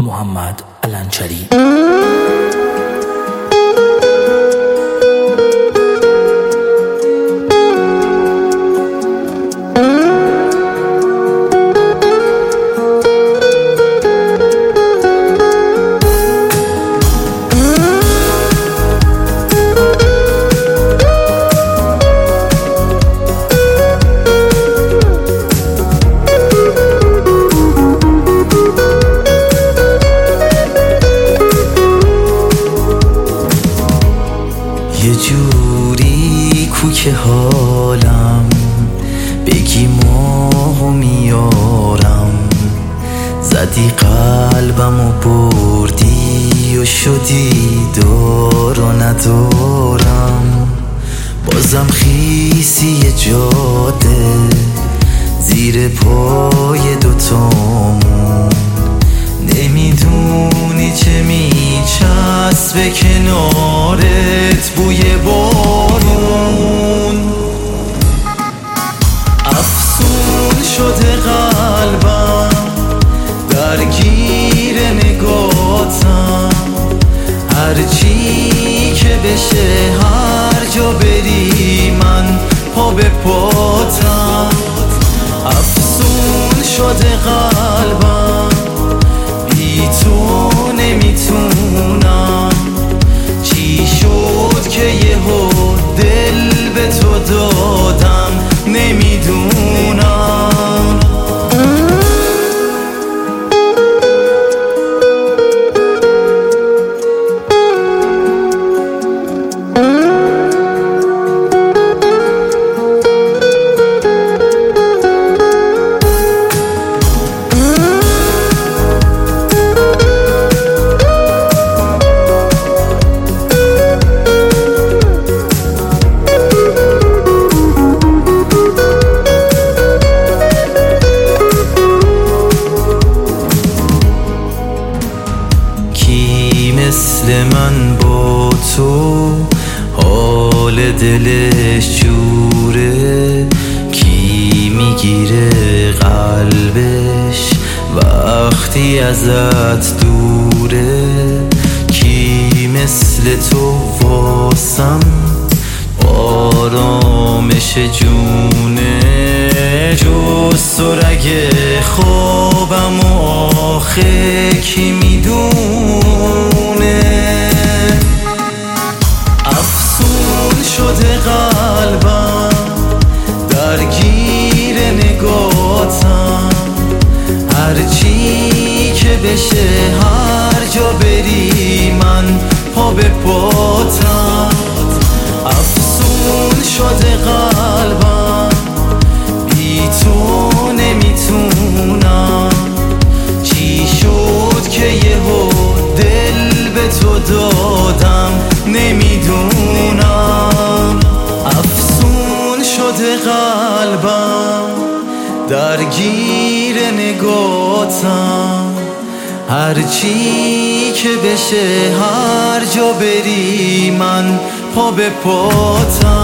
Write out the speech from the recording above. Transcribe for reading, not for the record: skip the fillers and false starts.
محمد علنچری. یه جوری کو که حالم بگی ماهو میارم، زدی قلبم و بردی و شدی دار و ندارم. بازم خیسی یه جاده زیر پای دوتامون، نمیدونی چه میچسبه کنارت بوی بارون. افسون شده قلبم درگیر نگاتم، هرچی که بشه هر جا بری من پا به پاتم. افسون شده قلبم بی تو نمیتونم، چی شد که یهو دل به تو دادم نمیدونم. مثل من با تو حال دلش جوره، کی میگیره قلبش وقتی ازت دوره. کی مثل تو واسم آرامش جونه، جز تو رگ خوابم و آخه کی میدونه. افسون شده قلبم درگیر نگاتم، هرچی که بشه هر جا بری من پا به پاتم. افسون شده قلبم بی تو نمیتونم، چی شد که یهو دل به تو دادم نمیدونم. افسون شده قلبم درگیر نگاتم، هرچی که بشه هر جا بری من پا به پاتم.